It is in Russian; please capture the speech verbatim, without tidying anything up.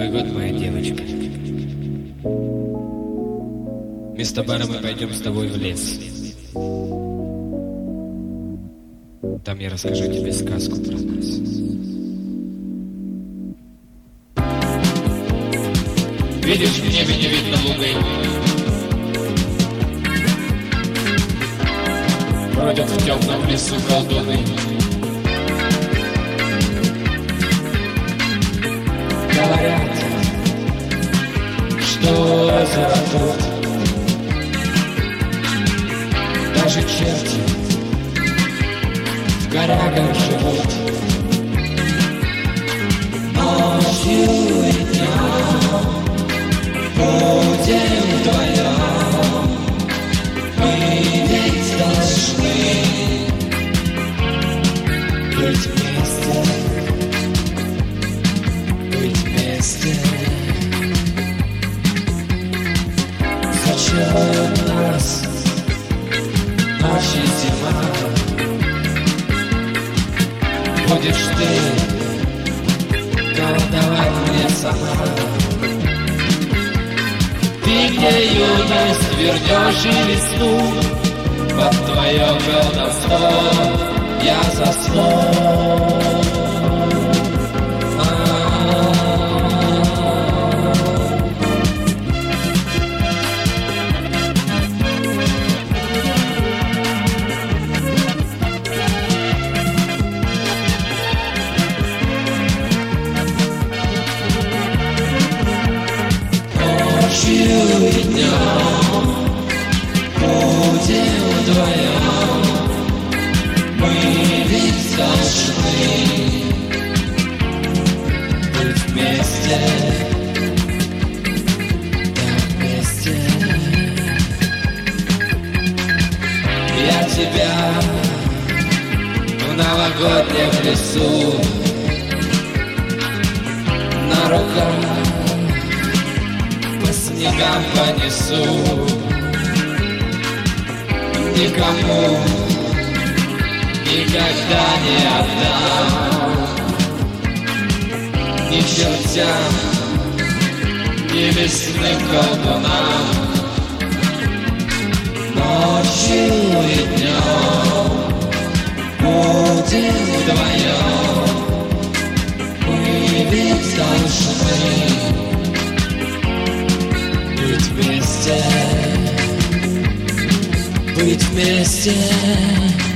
Новый год, моя девочка. Вместо бара мы пойдем с тобой в лес. Там я расскажу тебе сказку про нас. Видишь, в небе не видно луны. Бродят в темном лесу колдуны. Говорят, что озеро тут даже черти в корягах живут. Ночью и днем будем вдвоем, мы ведь должны быть вместе, быть вместе. Зачем нас ночь и зима? Будешь ты колдовать мне сама. Ты где юность вернешь и весну, под твое колдовство я засну. Ночью и днем будем вдвоем, мы ведь должны быть вместе, да вместе. Я тебя в новогоднем лесу на руках по снегам понесу. Никому никогда не отдам, ни чертям, ни лесным колдунам. Ночью и днем будем вдвоем, мы ведь должны быть вместе, быть вместе.